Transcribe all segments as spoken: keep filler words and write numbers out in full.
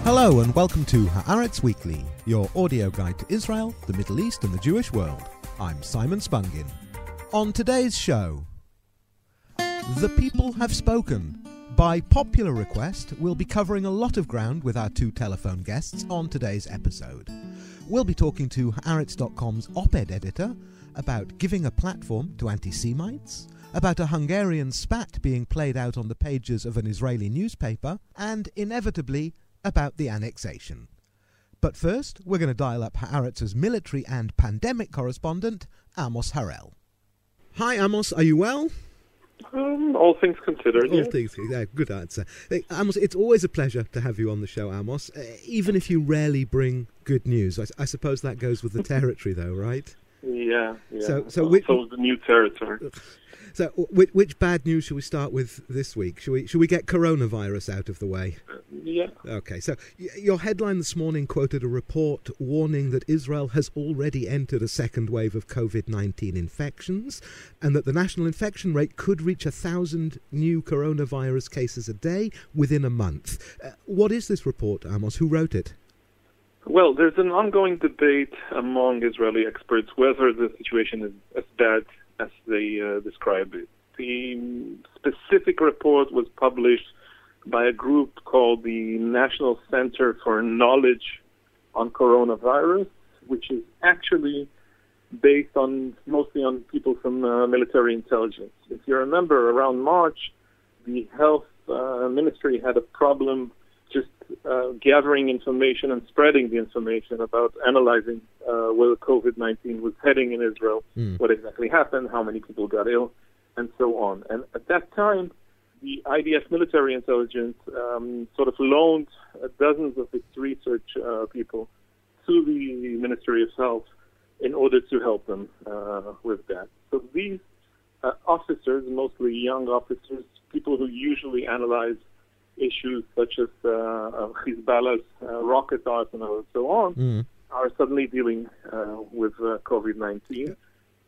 Hello and welcome to Haaretz Weekly, your audio guide to Israel, the Middle East and the Jewish world. I'm Simon Spungin. On today's show, the people have spoken. By popular request, we'll be covering a lot of ground with our two telephone guests on today's episode. We'll be talking to Haaretz dot com's op-ed editor about giving a platform to anti-Semites, about a Hungarian spat being played out on the pages of an Israeli newspaper, and inevitably about the annexation. But first, we're going to dial up Haaretz's military and pandemic correspondent, Amos Harel. Hi Amos, are you well? Um, all things considered, All yes. things, yeah, good answer. Hey, Amos, it's always a pleasure to have you on the show, Amos, uh, even if you rarely bring good news. I, I suppose that goes with the territory, though, right? Yeah, yeah. So, so Also which, the new territory. so which, which bad news should we start with this week? Should we, should we get coronavirus out of the way? Uh, yeah. Okay, so y- your headline this morning quoted a report warning that Israel has already entered a second wave of covid nineteen infections and that the national infection rate could reach a thousand new coronavirus cases a day within a month. Uh, what is this report, Amos? Who wrote it? Well, there's an ongoing debate among Israeli experts whether the situation is as bad as they uh, describe it. The specific report was published by a group called the National Center for Knowledge on Coronavirus, which is actually based on mostly on people from uh, military intelligence. If you remember, around March, the health uh, ministry had a problem just uh, gathering information and spreading the information about analyzing uh, where covid nineteen was heading in Israel, mm. what exactly happened, how many people got ill, and so on. And at that time, the I D F military intelligence um, sort of loaned uh, dozens of its research uh, people to the Ministry of Health in order to help them uh, with that. So these uh, officers, mostly young officers, people who usually analyze issues such as uh, Hezbollah's uh, rocket arsenal and so on, mm. are suddenly dealing uh, with uh, covid nineteen.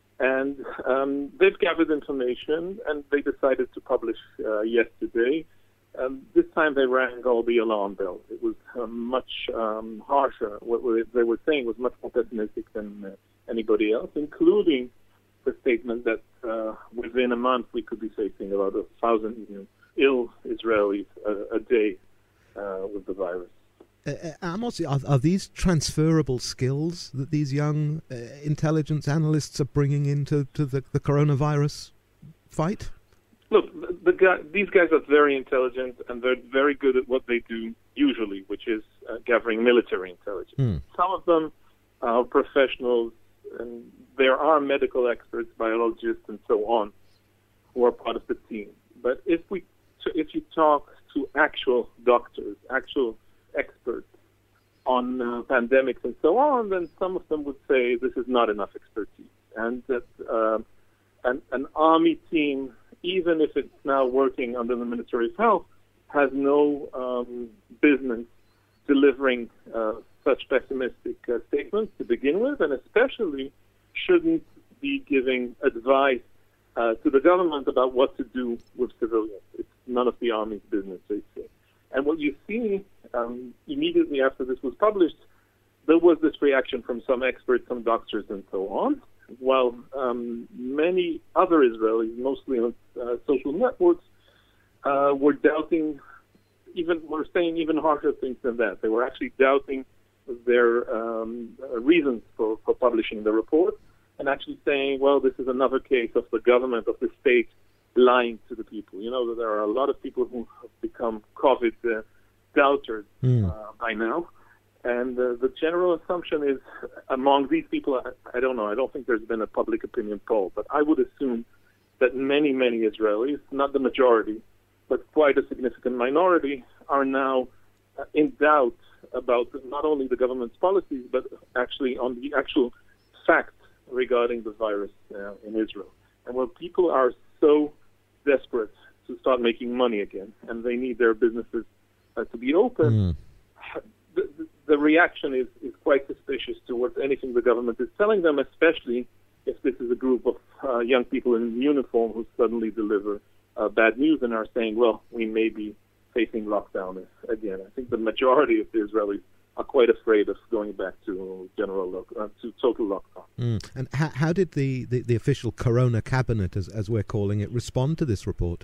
And um, they've gathered information, and they decided to publish uh, yesterday. Um, this time they rang all the alarm bells. It was uh, much um, harsher. What they were saying was much more pessimistic than uh, anybody else, including the statement that uh, within a month we could be facing about a thousand you know, ill Israelis a, a day uh, with the virus. Uh, Amos, are, are these transferable skills that these young uh, intelligence analysts are bringing into to the, the coronavirus fight? Look, the, the guy, these guys are very intelligent and they're very good at what they do usually, which is uh, gathering military intelligence. Hmm. Some of them are professionals, and there are medical experts, biologists, and so on, who are part of the team. But if we, if you talk to actual doctors, actual experts on uh, pandemics and so on, then some of them would say this is not enough expertise, and that uh, an, an army team, even if it's now working under the Ministry of Health, has no um, business delivering uh, such pessimistic uh, statements to begin with, and especially shouldn't be giving advice uh, to the government about what to do with civilians. It's none of the army's business, they say. And what you see um, immediately after this was published, there was this reaction from some experts, some doctors, and so on, while um, many other Israelis, mostly on uh, social networks, uh, were doubting, even were saying even harsher things than that. They were actually doubting their um, reasons for, for publishing the report, and actually saying, well, this is another case of the government, of the state, lying to the people. You know that there are a lot of people who have become COVID uh, doubters mm. uh, by now, and uh, the general assumption is among these people, I, I don't know, I don't think there's been a public opinion poll, but I would assume that many, many Israelis, not the majority, but quite a significant minority, are now uh, in doubt about not only the government's policies, but actually on the actual facts regarding the virus uh, in Israel. And when people are so desperate to start making money again, and they need their businesses uh, to be open, mm. the, the reaction is, is quite suspicious towards anything the government is telling them, especially if this is a group of uh, young people in uniform who suddenly deliver uh, bad news and are saying, well, we may be facing lockdown again. I think the majority of the Israelis are quite afraid of going back to general lock, uh, to total lockdown. Mm. And how, how did the, the, the official Corona cabinet, as, as we're calling it, respond to this report?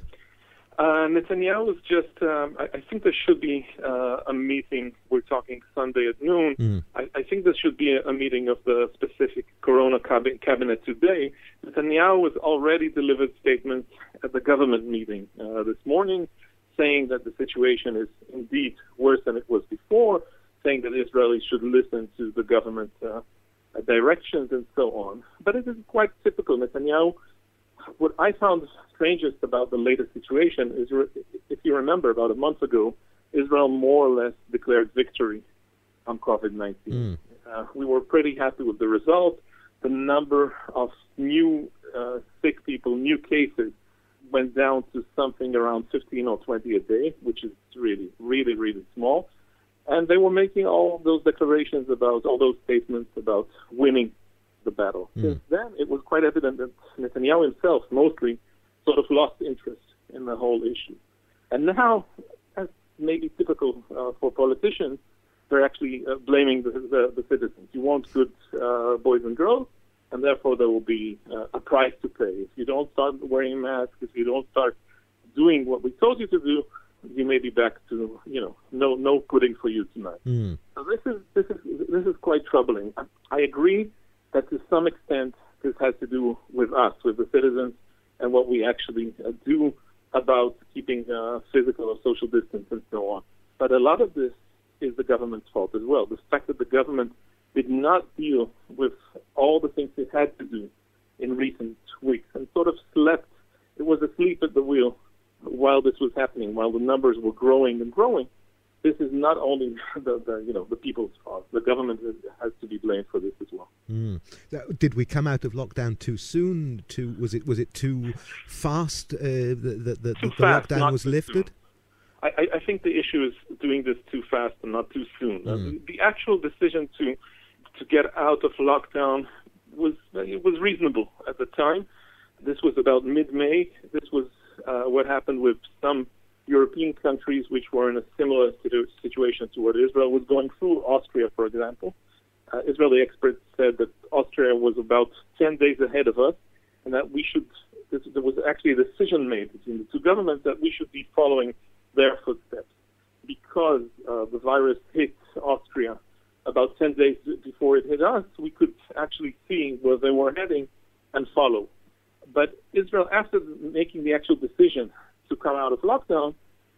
Uh, Netanyahu was just, um, I, I think there should be uh, a meeting, we're talking Sunday at noon, mm. I, I think there should be a, a meeting of the specific Corona cab- cabinet today. Netanyahu has already delivered statements at the government meeting uh, this morning, saying that the situation is indeed worse than it was before, saying that Israelis should listen to the government uh, directions and so on. But it is quite typical. Netanyahu, what I found strangest about the latest situation is, if you remember, about a month ago, Israel more or less declared victory on COVID nineteen. Mm. Uh, we were pretty happy with the result. The number of new uh, sick people, new cases, went down to something around fifteen or twenty a day, which is really, really, really small. And they were making all those declarations about, all those statements about winning the battle. Mm. Since then, it was quite evident that Netanyahu himself mostly sort of lost interest in the whole issue. And now, as maybe typical uh, for politicians, they're actually uh, blaming the, the, the citizens. You want good uh, boys and girls, and therefore there will be uh, a price to pay. If you don't start wearing masks, if you don't start doing what we told you to do, you may be back to, you know, no no pudding for you tonight. Mm. So this is this is this is quite troubling. I, I agree that to some extent this has to do with us, with the citizens, and what we actually uh, do about keeping uh, physical or social distance and so on. But a lot of this is the government's fault as well. The fact that the government did not deal with all the things it had to do in recent weeks and sort of slept. It was asleep at the wheel while this was happening, while the numbers were growing and growing. This is not only the, the you know the people's fault. The government has to be blamed for this as well. Mm. Did we come out of lockdown too soon? Too was it was it too fast? Uh, the the, the, too the fast, lockdown was lifted. I, I think the issue is doing this too fast and not too soon. Mm. Uh, the actual decision to to get out of lockdown was it was reasonable at the time. This was about mid-May. This was uh, what happened with some European countries which were in a similar situ- situation to what Israel was going through. Austria, for example. Uh, Israeli experts said that Austria was about ten days ahead of us, and that we should, this, there was actually a decision made between the two governments that we should be following their footsteps. Because uh, the virus hit Austria about ten days before it hit us, we could actually see where they were heading and follow. But Israel, after making the actual decision to come out of lockdown,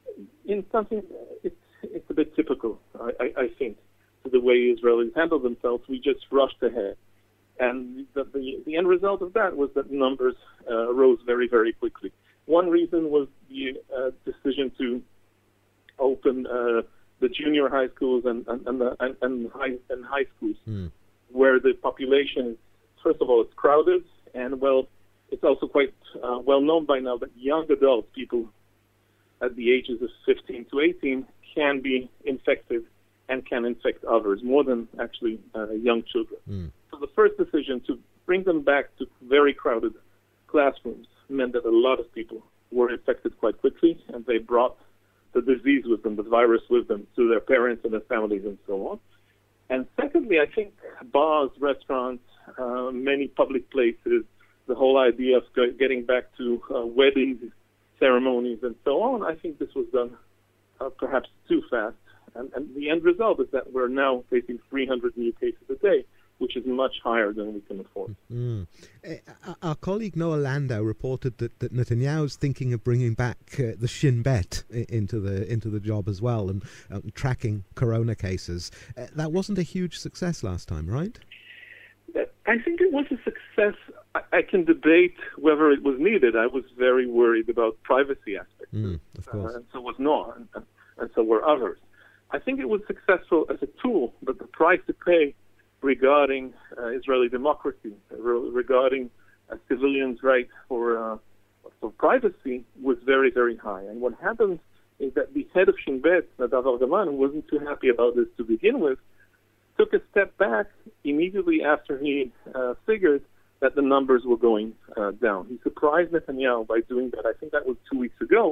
in something, it's, it's a bit typical, I, I, I think, to the way Israelis handle themselves. We just rushed ahead. And the, the, the end result of that was that numbers uh, rose very, very quickly. One reason was the uh, decision to open uh, the junior high schools and, and, and, the, and, and, high, and high schools, mm. where the population, first of all, it's crowded, and, well, it's also quite uh, well known by now that young adults, people at the ages of fifteen to eighteen, can be infected and can infect others, more than actually uh, young children. Mm. So the first decision to bring them back to very crowded classrooms meant that a lot of people were infected quite quickly, and they brought the disease with them, the virus with them, to their parents and their families and so on. And secondly, I think bars, restaurants, uh, many public places, the whole idea of getting back to uh, weddings, ceremonies, and so on, I think this was done uh, perhaps too fast. And, and the end result is that we're now facing three hundred new cases a day, which is much higher than we can afford. Mm. Uh, our colleague Noah Landau reported that, that Netanyahu's thinking of bringing back uh, the Shin Bet into the into the job as well, and um, tracking corona cases. Uh, that wasn't a huge success last time, right? I think it was a success. I, I can debate whether it was needed. I was very worried about privacy aspects. Mm, of course. Uh, and so was Noah, and, and so were others. I think it was successful as a tool, but the price to pay regarding uh, Israeli democracy, re- regarding uh, civilians' right for, uh, for privacy, was very, very high. And what happened is that the head of Shin Bet, Nadav Argaman, who wasn't too happy about this to begin with, took a step back immediately after he uh, figured that the numbers were going uh, down. He surprised Netanyahu by doing that. I think that was two weeks ago.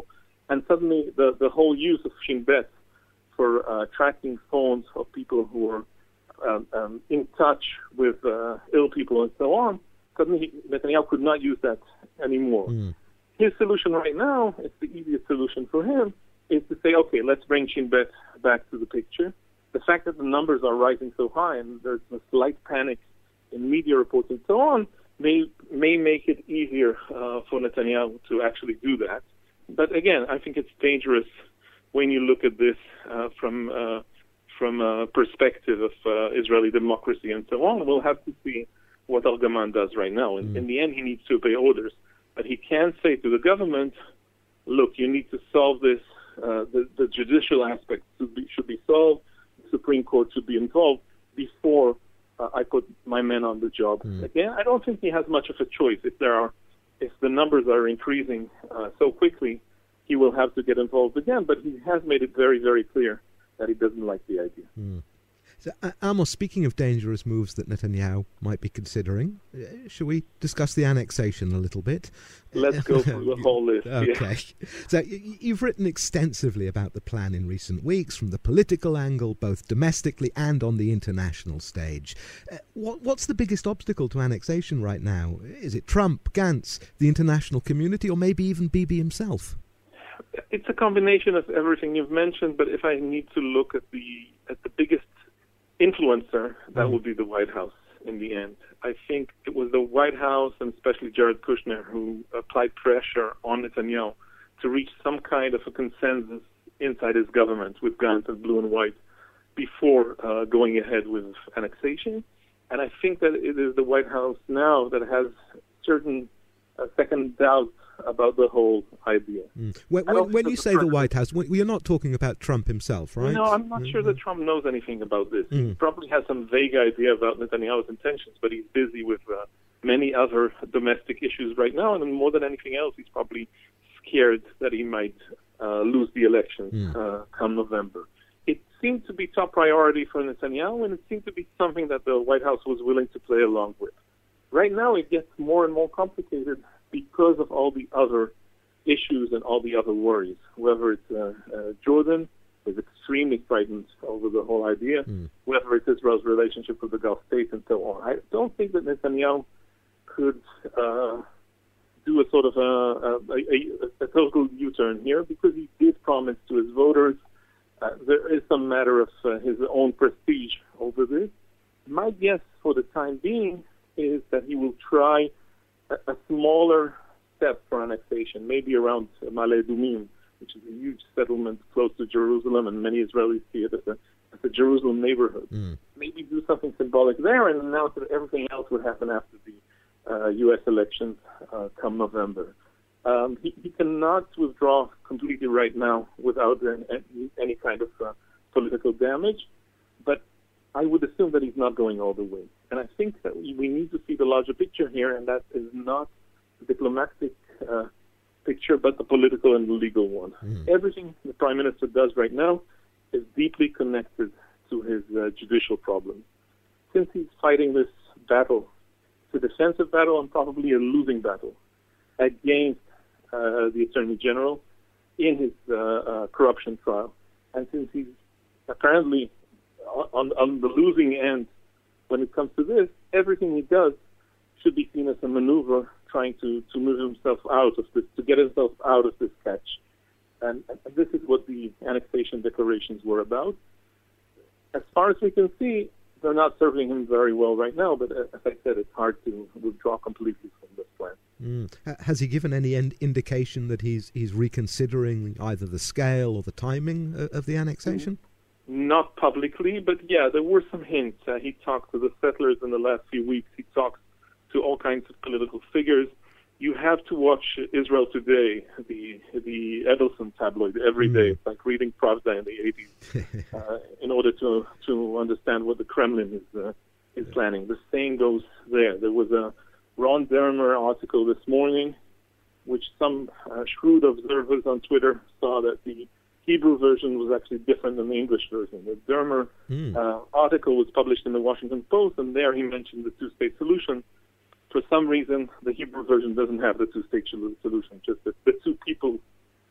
And suddenly the, the whole use of Shin Bet for uh, tracking phones of people who are um, um, in touch with uh, ill people and so on, suddenly Netanyahu could not use that anymore. Mm. His solution right now, it's the easiest solution for him, is to say, okay, let's bring Shin Bet back to the picture. The fact that the numbers are rising so high and there's a slight panic in media reports and so on may may make it easier uh, for Netanyahu to actually do that. But again, I think it's dangerous when you look at this uh, from uh, from a perspective of uh, Israeli democracy and so on. We'll have to see what Argaman does right now. In, mm. in the end, he needs to obey orders. But he can say to the government, look, you need to solve this. Uh, the, the judicial aspect should be, should be solved. The Supreme Court should be involved before uh, I put my men on the job. Mm. Again, I don't think he has much of a choice. If there are, if the numbers are increasing uh, so quickly, he will have to get involved again. But he has made it very, very clear that he doesn't like the idea. Mm. So, uh, Amos, speaking of dangerous moves that Netanyahu might be considering, uh, shall we discuss the annexation a little bit? Let's go through the whole list. Okay. Yeah. So y- you've written extensively about the plan in recent weeks, from the political angle, both domestically and on the international stage. Uh, what, what's the biggest obstacle to annexation right now? Is it Trump, Gantz, the international community, or maybe even Bibi himself? It's a combination of everything you've mentioned, but if I need to look at the at the biggest influencer, that would be the White House in the end. I think it was the White House, and especially Jared Kushner, who applied pressure on Netanyahu to reach some kind of a consensus inside his government with Gantz and Blue and White before uh, going ahead with annexation. And I think that it is the White House now that has certain uh, second doubts about the whole idea. Mm. When, when, when you say the White House, we are not talking about Trump himself, right? No, I'm not mm-hmm. sure that Trump knows anything about this. Mm. He probably has some vague idea about Netanyahu's intentions, but he's busy with uh, many other domestic issues right now, and more than anything else, he's probably scared that he might uh, lose the elections mm. uh, come November. It seemed to be top priority for Netanyahu, and it seemed to be something that the White House was willing to play along with. Right now, it gets more and more complicated because of all the other issues and all the other worries. Whether it's uh, uh, Jordan is extremely frightened over the whole idea, mm. whether it's Israel's relationship with the Gulf states and so on. I don't think that Netanyahu could uh, do a sort of a, a, a, a total U-turn here, because he did promise to his voters. Uh, there is some matter of uh, his own prestige over this. My guess for the time being is that he will try a smaller step for annexation, maybe around Ma'ale Adumim, which is a huge settlement close to Jerusalem, and many Israelis see it as a, as a Jerusalem neighborhood. Mm. Maybe do something symbolic there and announce that everything else would happen after the uh, U S elections uh, come November. Um, he, he cannot withdraw completely right now without any, any kind of uh, political damage, but I would assume that he's not going all the way. And I think that we need to see the larger picture here, and that is not the diplomatic uh, picture, but the political and the legal one. Mm. Everything the Prime Minister does right now is deeply connected to his uh, judicial problems. Since he's fighting this battle, it's a defensive battle and probably a losing battle against uh, the Attorney General in his uh, uh, corruption trial. And since he's apparently on, on the losing end when it comes to this, everything he does should be seen as a maneuver trying to, to move himself out of this, to get himself out of this catch. And, and this is what the annexation declarations were about. As far as we can see, they're not serving him very well right now, but as I said, it's hard to withdraw completely from this plan. Mm. Has he given any end indication that he's he's reconsidering either the scale or the timing of the annexation? Not publicly, but yeah, there were some hints. Uh, he talked to the settlers in the last few weeks. He talks to all kinds of political figures. You have to watch Israel Today, the the Edelson tabloid, every mm. day. It's like reading Pravda in the eighties, uh, in order to to understand what the Kremlin is uh, is planning. The same goes there. There was a Ron Dermer article this morning, which some uh, shrewd observers on Twitter saw that the Hebrew version was actually different than the English version. The Dermer mm. uh, article was published in the Washington Post, and there he mentioned the two-state solution. For some reason, the Hebrew version doesn't have the two-state solution, just the, the two people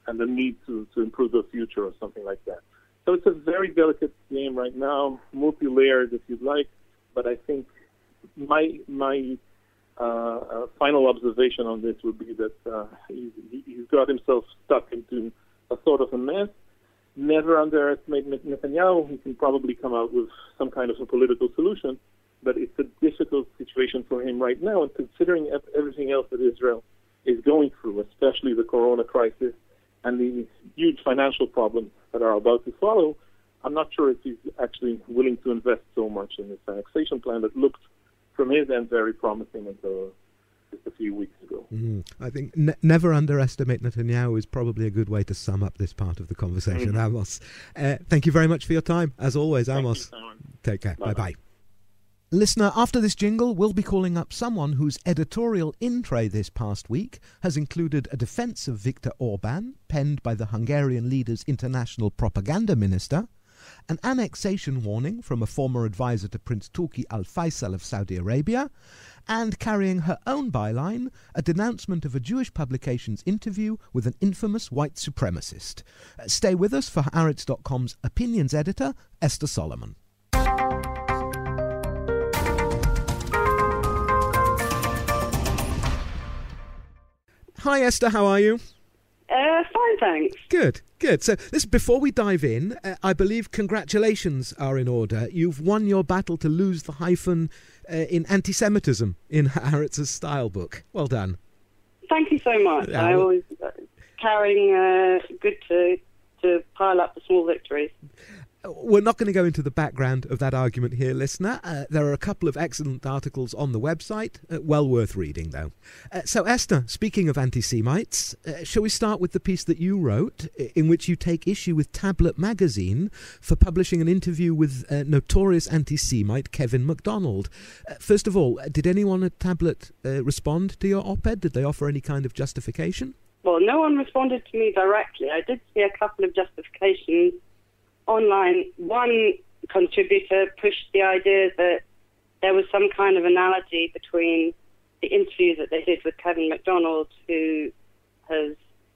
and the need to, to improve the future or something like that. So it's a very delicate game right now, multi-layered if you'd like, but I think my my uh, uh, final observation on this would be that uh, he's, he's got himself stuck into a sort of a mess. Never underestimate Netanyahu. He can probably come out with some kind of a political solution, but it's a difficult situation for him right now, and considering everything else that Israel is going through, especially the corona crisis and the huge financial problems that are about to follow, I'm not sure if he's actually willing to invest so much in this annexation plan that looked, from his end, very promising until just a few weeks ago. Mm. I think ne- never underestimate Netanyahu is probably a good way to sum up this part of the conversation, mm-hmm. Amos. Uh, thank you very much for your time, as always, Amos. Thank you, Take care. Bye-bye. Bye-bye. Listener, after this jingle, we'll be calling up someone whose editorial in-tray this past week has included a defence of Viktor Orban, penned by the Hungarian leader's international propaganda minister, an annexation warning from a former advisor to Prince Turki Al Faisal of Saudi Arabia, and carrying her own byline, a denouncement of a Jewish publication's interview with an infamous white supremacist. Uh, stay with us for Haaretz dot com's opinions editor, Esther Solomon. Hi Esther, how are you? Uh, fine, thanks. Good, good. So, listen, before we dive in, uh, I believe congratulations are in order. You've won your battle to lose the hyphen uh, in anti-Semitism in Haaretz's style book. Well done. Thank you so much. Yeah, I well, always uh, carrying uh, good to to pile up the small victories. We're not going to go into the background of that argument here, listener. Uh, there are a couple of excellent articles on the website, uh, well worth reading, though. Uh, so, Esther, speaking of anti-Semites, uh, shall we start with the piece that you wrote, in which you take issue with Tablet magazine for publishing an interview with uh, notorious anti-Semite Kevin MacDonald. Uh, first of all, did anyone at Tablet uh, respond to your op-ed? Did they offer any kind of justification? Well, no one responded to me directly. I did see a couple of justifications online. One contributor pushed the idea that there was some kind of analogy between the interview that they did with Kevin MacDonald, who has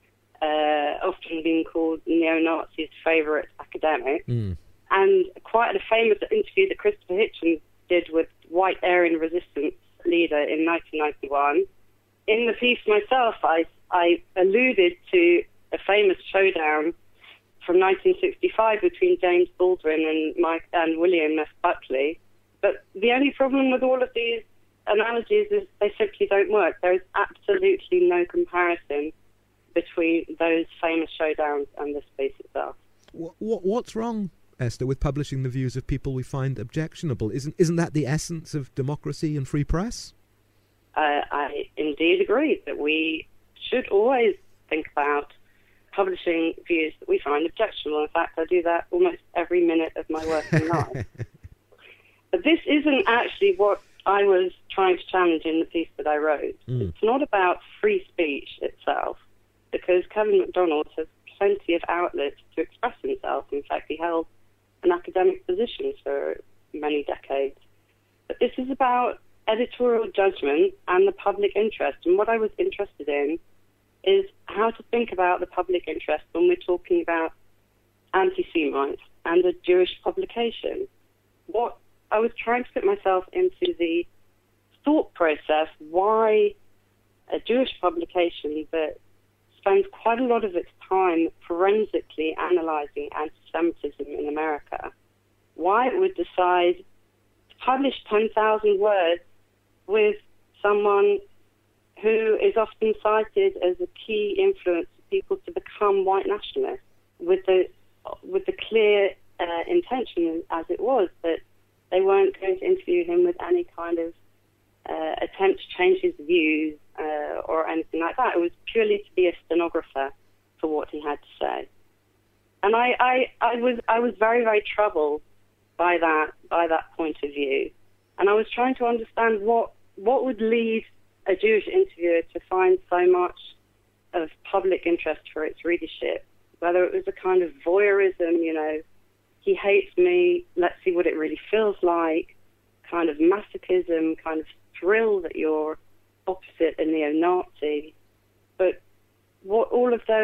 uh, often been called neo-Nazi's favourite academic, mm. and quite a famous interview that Christopher Hitchens did with white Aryan resistance leader in nineteen ninety-one. In the piece myself, I, I alluded to a famous showdown from nineteen sixty-five between James Baldwin and Mike and William F. Buckley. But the only problem with all of these analogies is they simply don't work. There is absolutely no comparison between those famous showdowns and this piece itself. What, what, what's wrong, Esther, with publishing the views of people we find objectionable? Isn't isn't that the essence of democracy and free press? Uh, I indeed agree that we should always think about publishing views that we find objectionable. In fact, I do that almost every minute of my working life. But this isn't actually what I was trying to challenge in the piece that I wrote. Mm. It's not about free speech itself, because Kevin MacDonald has plenty of outlets to express himself. In fact, he held an academic position for many decades. But this is about editorial judgment and the public interest. And what I was interested in is how to think about the public interest when we're talking about anti-Semites and a Jewish publication. What I was trying to put myself into the thought process why a Jewish publication that spends quite a lot of its time forensically analyzing anti-Semitism in America, why it would decide to publish ten thousand words with someone who is often cited as a key influence for people to become white nationalists, with the with the clear uh, intention, as it was, that they weren't going to interview him with any kind of uh, attempt to change his views uh, or anything like that. It was purely to be a stenographer for what he had to say. And I, I, I was I was very, very troubled by that by that point of view. And I was trying to understand what what would lead a Jewish interviewer to find so much of public interest for its readership, whether it was a kind of voyeurism, you know, he hates me, let's see what it really feels like, kind of masochism, kind of thrill that you're opposite a neo-Nazi. But what all of those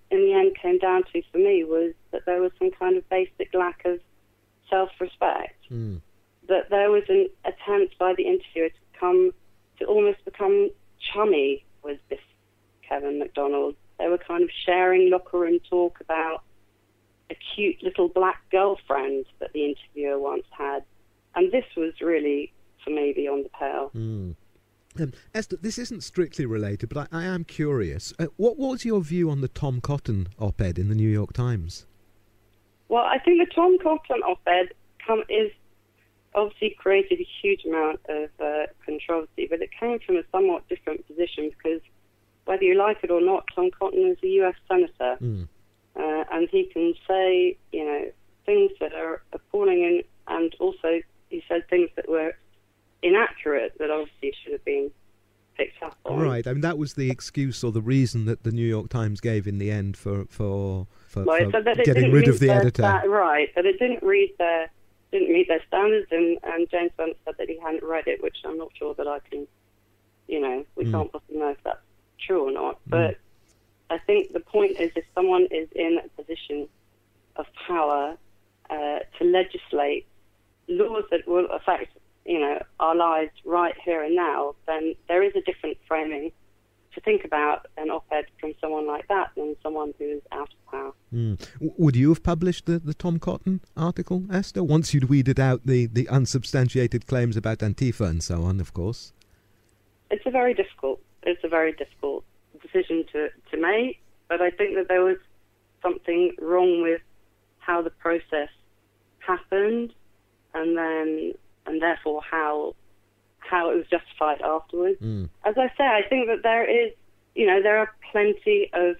in the end came down to for me was that there was some kind of basic lack of self-respect. Mm. That there was an attempt by the interviewer to come to almost become chummy with this Kevin McDonald. They were kind of sharing locker room talk about a cute little black girlfriend that the interviewer once had. And this was really, for me, beyond the pale. Mm. Um, Esther, this isn't strictly related, but I, I am curious. Uh, what was your view on the Tom Cotton op-ed in the New York Times? Well, I think the Tom Cotton op-ed come, is obviously created a huge amount of uh, controversy, but it came from a somewhat different position because whether you like it or not, Tom Cotton is a U S senator, Mm. uh, and he can say, you know, things that are appalling, and, and also he said things that were inaccurate that obviously should have been picked up on. Right, I mean, that was the excuse or the reason that the New York Times gave in the end for for, for, Right, for so that it getting didn't rid of meet the their editor. sta- right, but it didn't read their didn't meet their standards, and, and James Bennett said that he hadn't read it, which I'm not sure that I can, you know, we Mm. can't possibly know if that's true or not. But mm. I think the point is, if someone is in a position of power uh, to legislate laws that will affect, you know, our lives right here and now, then there is a different framing to think about an op-ed from someone like that than someone who's out of power. Mm. W- would you have published the, the Tom Cotton article, Esther, once you'd weeded out the, the unsubstantiated claims about Antifa and so on, of course? It's a very difficult, it's a very difficult decision to, to make, but I think that there was something wrong with how the process happened, and then, and therefore how how it was justified afterwards. Mm. As I say, I think that there is, you know, there are plenty of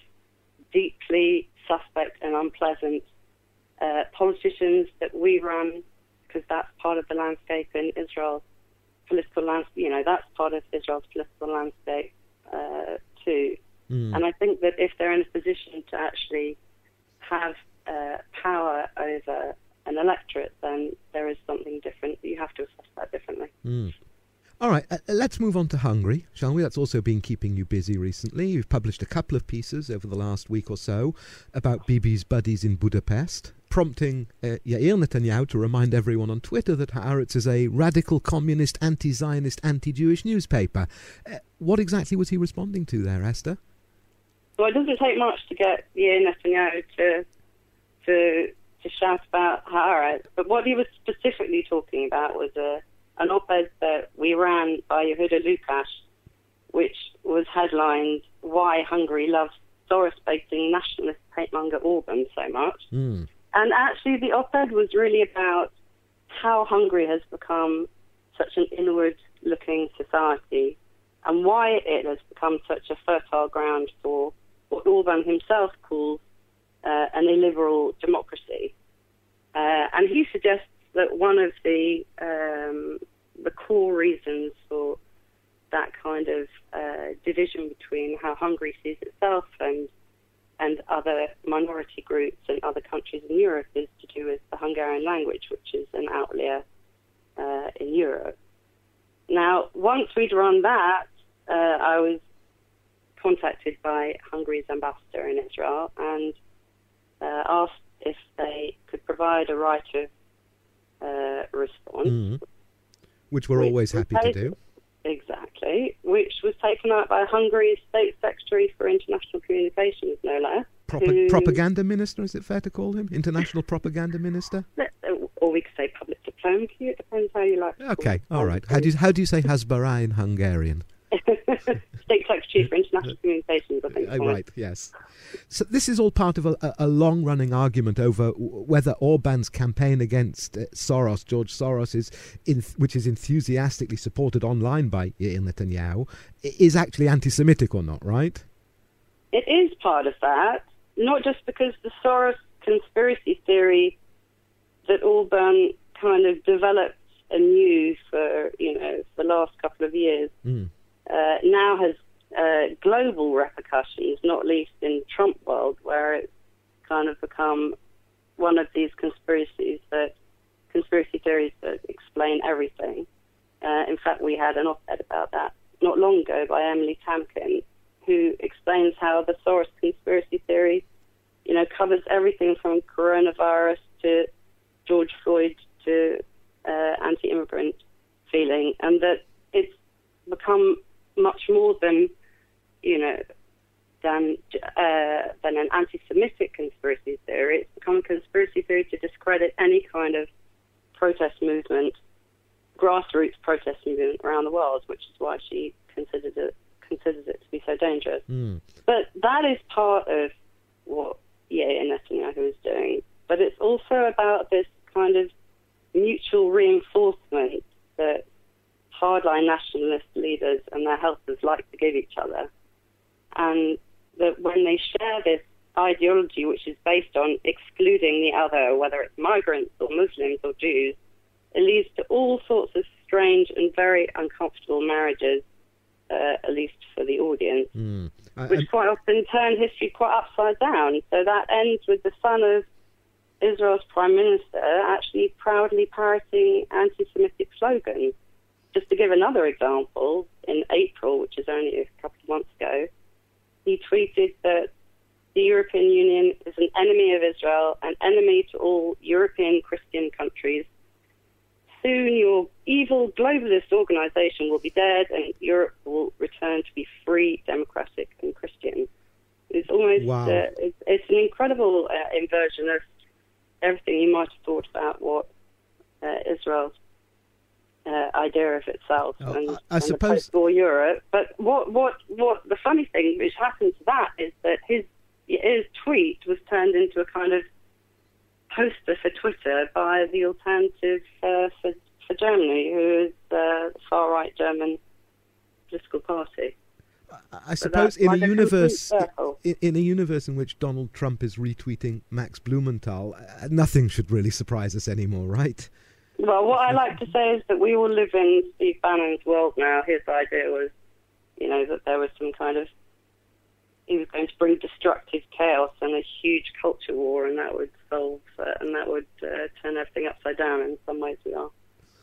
deeply suspect and unpleasant uh, politicians that we run, because that's part of the landscape in Israel's political landscape, you know, that's part of Israel's political landscape uh, too. Mm. And I think that if they're in a position to actually have uh, power over an electorate, then there is something different. You have to assess that differently. Mm. All right, uh, let's move on to Hungary, shall we? That's also been keeping you busy recently. You've published a couple of pieces over the last week or so about Bibi's buddies in Budapest, prompting uh, Yair Netanyahu to remind everyone on Twitter that Haaretz is a radical communist, anti-Zionist, anti-Jewish newspaper. Uh, what exactly was he responding to there, Esther? Well, it doesn't take much to get Yair Netanyahu to to to shout about Haaretz, but what he was specifically talking about was a an op-ed that we ran by Yehuda Lukash, which was headlined, "Why Hungary Loves Soros-Baiting Nationalist Hate-monger Orban So Much." Mm. And actually the op-ed was really about how Hungary has become such an inward-looking society and why it has become such a fertile ground for what Orban himself calls uh, an illiberal democracy. Uh, and he suggests that one of the um, the core reasons for that kind of uh, division between how Hungary sees itself and and other minority groups in other countries in Europe is to do with the Hungarian language, which is an outlier uh, in Europe. Now, once we'd run that, uh, I was contacted by Hungary's ambassador in Israel and uh, asked if they could provide a right of uh, response. Mm. Which we're always happy to do. Exactly, which was taken out by Hungary's State Secretary for International Communications, no less. Propa- who, propaganda minister, is it fair to call him? International propaganda minister? Or we could say public diplomacy, it depends how you like to Okay, call it. all right. How do you, how do you say Hasbara in Hungarian? State Secretary for International Communications, I think. Uh, right, yes. So this is all part of a, a long-running argument over w- whether Orban's campaign against uh, Soros, George Soros, is in, which is enthusiastically supported online by Yair Netanyahu, is actually anti-Semitic or not, right? It is part of that, not just because the Soros conspiracy theory that Orban kind of developed anew for, you know, the last couple of years Mm. uh, now has uh, global repercussions, not least in Trump world, where it's kind of become one of these conspiracies that conspiracy theories that explain everything. Uh, in fact, we had an op-ed about that not long ago by Emily Tamkin, who explains how the Soros conspiracy theory you know, covers everything from coronavirus to George Floyd to uh, anti-immigrant feeling, and that it's become much more than, you know, than uh, than an anti-Semitic conspiracy theory. It's become a conspiracy theory to discredit any kind of protest movement, grassroots protest movement around the world, which is why she considers it considers it to be so dangerous. Mm. But that is part of what Yair Netanyahu is doing. But it's also about this kind of mutual reinforcement that hardline nationalist leaders and their helpers like to give each other. And that when they share this ideology, which is based on excluding the other, whether it's migrants or Muslims or Jews, it leads to all sorts of strange and very uncomfortable marriages, uh, at least for the audience, mm. I, which quite often turn history quite upside down. So that ends with the son of Israel's prime minister actually proudly parroting anti-Semitic slogans. Just to give another example, in April, which is only a couple of months ago, he tweeted that the European Union is an enemy of Israel, an enemy to all European Christian countries. Soon your evil globalist organization will be dead and Europe will return to be free, democratic and Christian. It's almost, wow. uh, it's, it's an incredible uh, inversion of everything you might have thought about what uh, Israel's uh, idea of itself oh, and, I, I and suppose... the post-war Europe. But what, what, what the funny thing which happened to that is that his his tweet was turned into a kind of poster for Twitter by the Alternative uh, for, for Germany, who is uh, the far-right German political party. I suppose so in a universe in, in a universe in which Donald Trump is retweeting Max Blumenthal, uh, nothing should really surprise us anymore, right? Well, what I like to say is that we all live in Steve Bannon's world now. His idea was, you know, that there was some kind of, he was going to bring destructive chaos and a huge culture war, and that would solve, uh, and that would uh, turn everything upside down. In some ways, we are.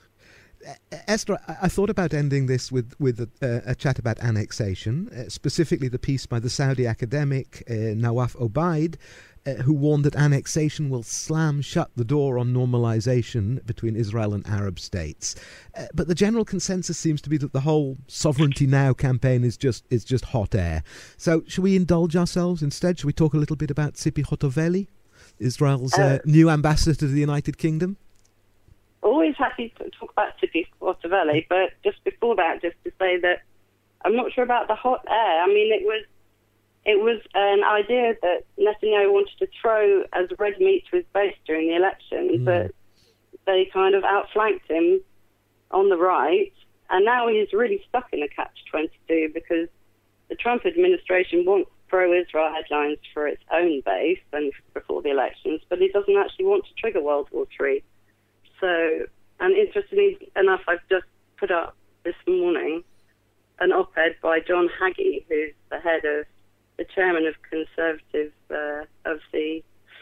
Esther, I thought about ending this with, with a, a chat about annexation, uh, specifically the piece by the Saudi academic uh, Nawaf Obaid, uh, who warned that annexation will slam shut the door on normalization between Israel and Arab states. Uh, but the general consensus seems to be that the whole Sovereignty Now campaign is just is just hot air. So should we indulge ourselves instead? Should we talk a little bit about Tzipi Hotovely, Israel's uh, uh, new ambassador to the United Kingdom? Always happy to talk about Tzipi Hotovely, but just before that, just to say that I'm not sure about the hot air. I mean, it was it was an idea that Netanyahu wanted to throw as red meat to his base during the election, mm. but they kind of outflanked him on the right, and now he's really stuck in a catch twenty-two because the Trump administration wants pro-Israel headlines for its own base and before the elections, but he doesn't actually want to trigger World War Three. So, and interestingly enough, I've just put up this morning an op-ed by John Hagee, who's the head of, the chairman of Conservative, uh, of the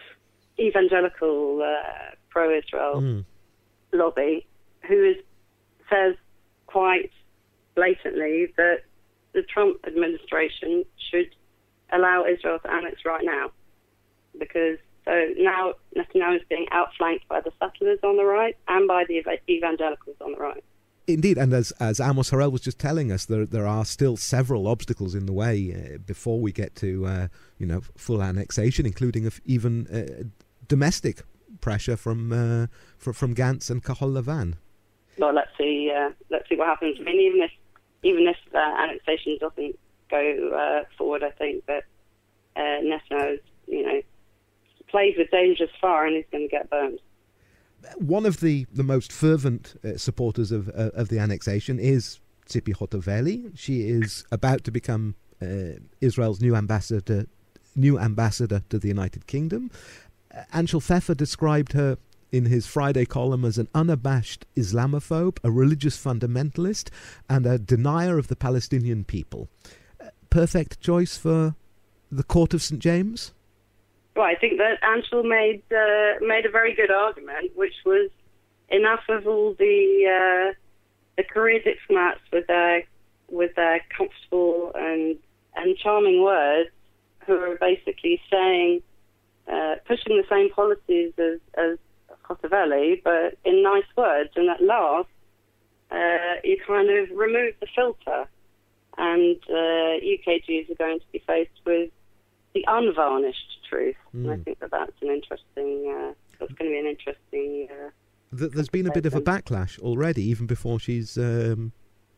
evangelical uh, pro-Israel mm. lobby, who is, says quite blatantly that the Trump administration should allow Israel to annex right now, because so now Netanyahu is being outflanked by the settlers on the right and by the evangelicals on the right. Indeed, and as as Amos Harel was just telling us, there there are still several obstacles in the way uh, before we get to uh, you know full annexation, including of even uh, domestic pressure from uh, from from Gantz and Kahol Lavan. Well, let's see. Uh, let's see what happens. I mean, even if even if uh, annexation doesn't go uh, forward, I think that uh, Netanyahu, you know, plays with dangerous fire and he's going to get burned. One of the, the most fervent uh, supporters of uh, of the annexation is Tzipi Hotovely. She is about to become uh, Israel's new ambassador, new ambassador to the United Kingdom. Uh, Anshel Pfeffer described her in his Friday column as an unabashed Islamophobe, a religious fundamentalist, and a denier of the Palestinian people. Uh, perfect choice for the Court of Saint James? Well, I think that Anshel made uh, made a very good argument, which was enough of all the uh, the career diplomats with their with their comfortable and and charming words, who are basically saying pushing the same policies as, as Kotoveli, but in nice words. And at last, uh, you kind of remove the filter, and uh, U K Jews are going to be faced with the unvarnished truth. Mm. And I think that that's an interesting. Uh, that's going to be an interesting. Uh, There's been a bit of a backlash already, even before she's um,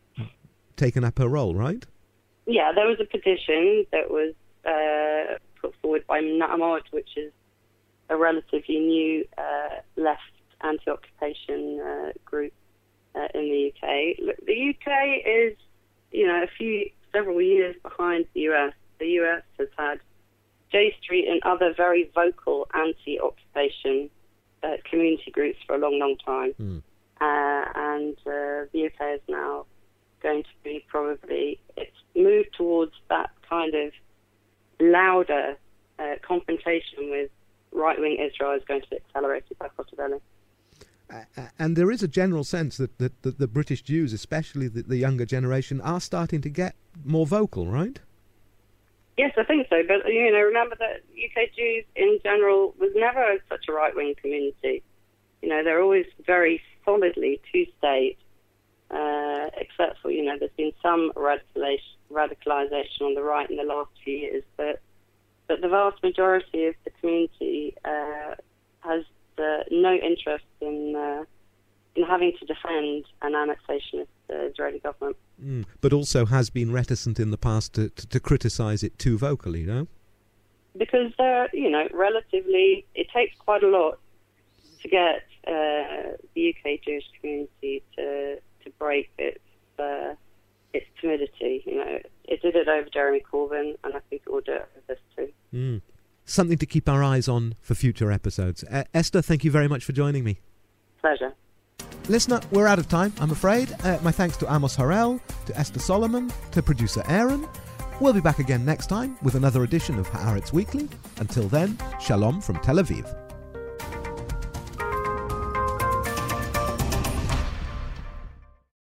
taken up her role, right? Yeah, there was a petition that was uh, put forward by Na'amot, which is a relatively new uh, left anti-occupation uh, group uh, in the U K. Look, the U K is, you know, a few, several years behind the U S. The U S has had J Street and other very vocal anti-occupation uh, community groups for a long, long time. Mm. Uh, and uh, the U K is now going to be probably, it's moved towards that kind of louder uh, confrontation with right-wing Israel is going to be accelerated by Kotoveli. Uh, and there is a general sense that, that, that the British Jews, especially the, the younger generation, are starting to get more vocal, right? Yes, I think so. But, you know, remember that U K Jews in general was never such a right-wing community. You know, they're always very solidly two-state, uh, except for, you know, there's been some radicalization, radicalization on the right in the last few years. But, but the vast majority of the community uh, has uh, no interest in uh, in having to defend an annexationist uh, Israeli government. Mm, but also has been reticent in the past to, to, to criticise it too vocally, no? Because they're, you know, relatively, it takes quite a lot to get uh, the U K Jewish community to to break its uh, its timidity. You know, it did it over Jeremy Corbyn, and I think it will do it with this too. Mm. Something to keep our eyes on for future episodes. Uh, Esther, thank you very much for joining me. Pleasure. Listener, we're out of time, I'm afraid. Uh, my thanks to Amos Harel, to Esther Solomon, to producer Aaron. We'll be back again next time with another edition of Haaretz Weekly. Until then, shalom from Tel Aviv.